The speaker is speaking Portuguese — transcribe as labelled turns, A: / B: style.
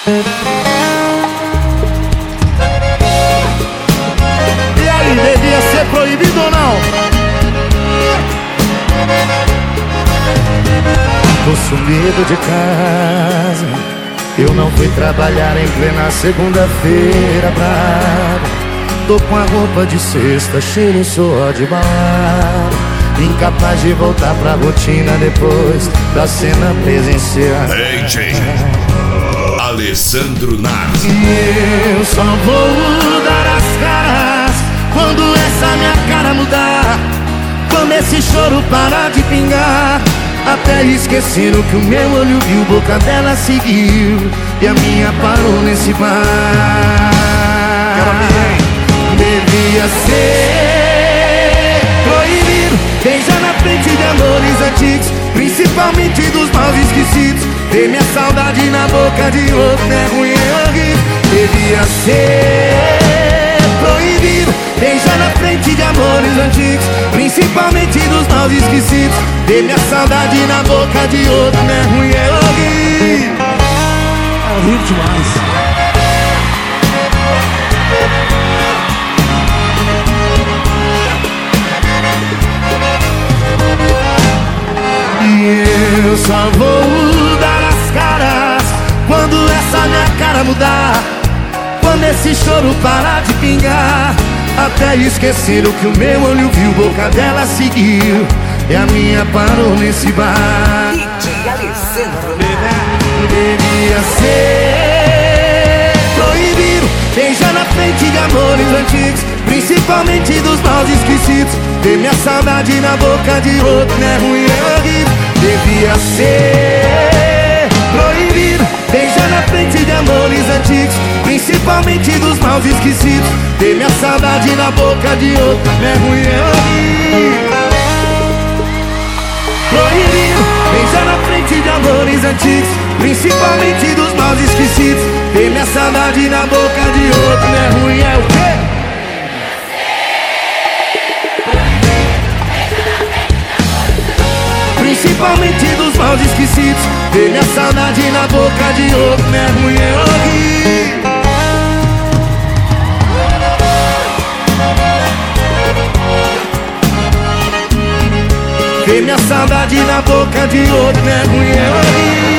A: E aí, devia ser proibido ou não? Tô sumido de casa, eu não fui trabalhar em plena segunda-feira brava. Tô com a roupa de sexta, cheiro e suor de balada, incapaz de voltar pra rotina depois da cena presencial.
B: DJ Alessandro Nardi.
A: E eu só vou dar as caras quando essa minha cara mudar, quando esse choro parar de pingar. Até esquecer o que o meu olho viu, boca dela seguiu e a minha parou nesse bar. Devia ser proibido beijar na frente de amores antigos, principalmente dos maus esquecidos. Ter minha saudade na boca de outro é ruim, é horrível. Devia ser proibido beijar na frente de amores antigos, principalmente dos maus esquecidos. Ter minha saudade na boca de outro é ruim, é horrível.
C: É horrível demais.
A: E eu só vou dar as caras quando essa minha cara mudar, quando esse choro parar de pingar. Até esquecer o que o meu olho viu, boca dela seguiu e a minha parou nesse bar.
D: DJ Alessandro.
A: Devia ser proibido beijar na frente de amores antigos, principalmente dos maus esquecidos. Ter minha saudade na boca de outro é ruim, é horrível. Devia ser proibido beijar na frente de amores antigos, principalmente dos maus esquecidos. Ter minha saudade na boca de outro é ruim, é horrível. Proibido beijar na frente de amores antigos, principalmente dos maus esquecidos. Ter minha saudade na boca de outro é ruim, é o quê? Principalmente dos maus esquecidos. Ter minha saudade na boca de outro é ruim, é horrível. Ter minha saudade na boca de outro é ruim, é horrível.